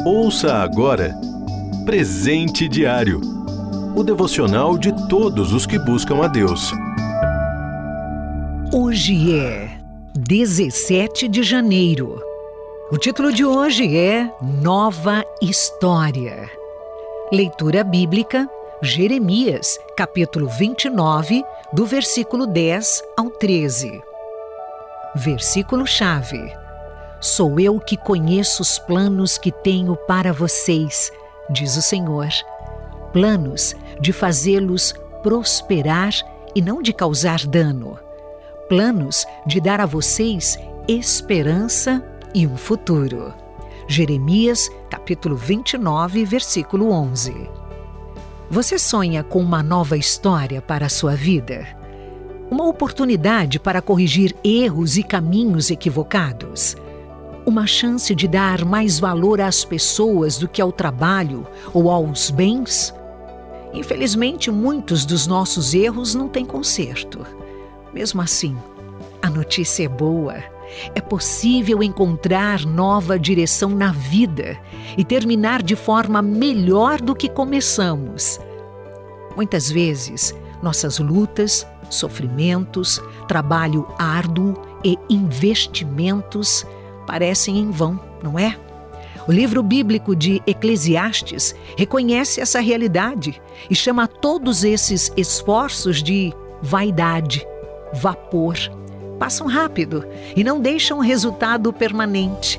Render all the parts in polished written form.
Ouça agora Presente Diário, o devocional de todos os que buscam a Deus. Hoje é 17 de janeiro. O título de hoje é Nova História. Leitura bíblica, Jeremias, capítulo 29, do versículo 10 ao 13. Versículo-chave: Sou eu que conheço os planos que tenho para vocês, diz o Senhor. Planos de fazê-los prosperar e não de causar dano. Planos de dar a vocês esperança e um futuro. Jeremias, capítulo 29, versículo 11. Você sonha com uma nova história para a sua vida? Uma oportunidade para corrigir erros e caminhos equivocados? Uma chance de dar mais valor às pessoas do que ao trabalho ou aos bens? Infelizmente, muitos dos nossos erros não têm conserto. Mesmo assim, a notícia é boa. É possível encontrar nova direção na vida e terminar de forma melhor do que começamos. Muitas vezes, nossas lutas, sofrimentos, trabalho árduo e investimentos parecem em vão, não é? O livro bíblico de Eclesiastes reconhece essa realidade e chama todos esses esforços de vaidade, vapor. Passam rápido e não deixam resultado permanente.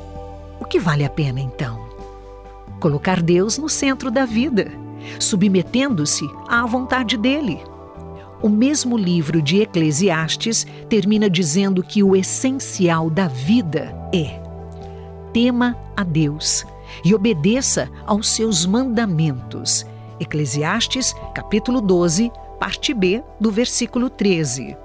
O que vale a pena, então? Colocar Deus no centro da vida, submetendo-se à vontade dele. O mesmo livro de Eclesiastes termina dizendo que o essencial da vida é: tema a Deus e obedeça aos seus mandamentos. Eclesiastes, capítulo 12, parte B, do versículo 13.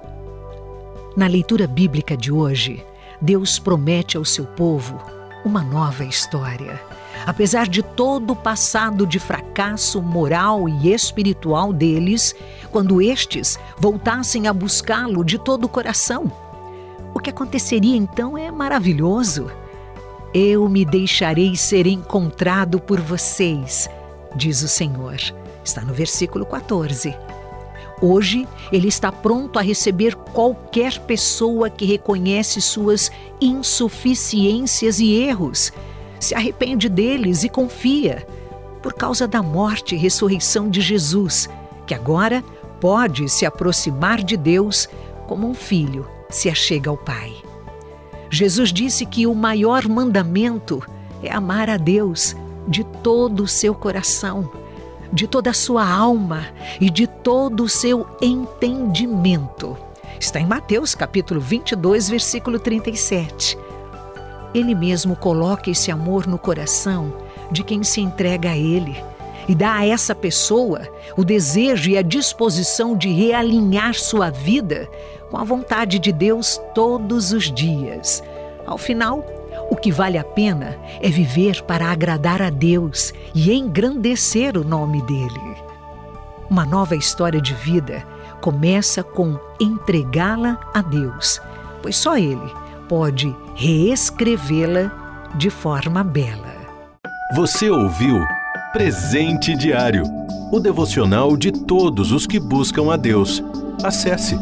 Na leitura bíblica de hoje, Deus promete ao seu povo uma nova história. Apesar de todo o passado de fracasso moral e espiritual deles, quando estes voltassem a buscá-lo de todo o coração, o que aconteceria então é maravilhoso. Eu me deixarei ser encontrado por vocês, diz o Senhor. Está no versículo 14. Hoje, Ele está pronto a receber qualquer pessoa que reconhece suas insuficiências e erros, se arrepende deles e confia, por causa da morte e ressurreição de Jesus, que agora pode se aproximar de Deus como um filho se achega ao Pai. Jesus disse que o maior mandamento é amar a Deus de todo o seu coração, de toda a sua alma e de todo o seu entendimento. Está em Mateus, capítulo 22, versículo 37. Ele mesmo coloca esse amor no coração de quem se entrega a Ele e dá a essa pessoa o desejo e a disposição de realinhar sua vida com a vontade de Deus todos os dias. Ao final, o que vale a pena é viver para agradar a Deus e engrandecer o nome dele. Uma nova história de vida começa com entregá-la a Deus, pois só Ele pode reescrevê-la de forma bela. Você ouviu Presente Diário, o devocional de todos os que buscam a Deus. Acesse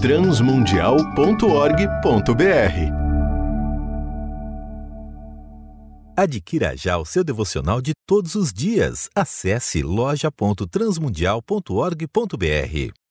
transmundial.org.br. Adquira já o seu devocional de todos os dias. Acesse loja.transmundial.org.br.